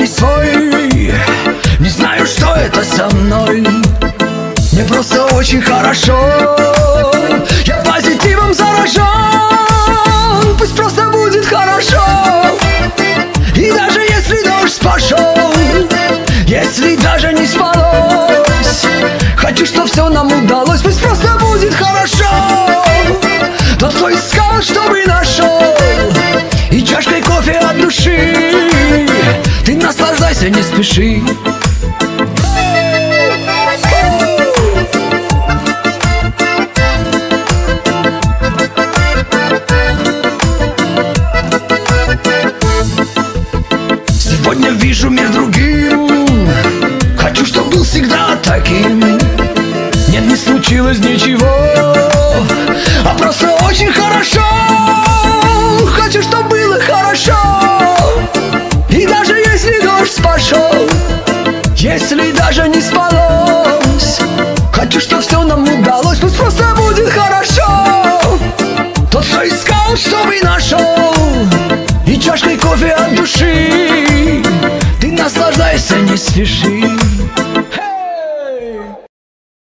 свой. Не знаю, что это со мной. Мне просто очень хорошо. Я позитивом заражен. Пусть просто будет хорошо. И даже если дождь пошел, если даже не спалось, хочу, чтоб все нам удалось. Пусть просто будет хорошо. Тот, кто искал, чтобы нашел. И чашкой кофе от души. Ты наслаждайся, не спеши. Сегодня вижу мир другим. Хочу, чтоб был всегда таким. Нет, не случилось ничего, а просто очень хорошо. Хочу, чтоб было хорошо. И даже если дождь пошел, если даже не спалось, хочу, чтоб все нам удалось. Пусть просто будет хорошо. Тот, кто искал, чтобы нашел. И чашкой кофе от души. Ты наслаждайся, не спеши.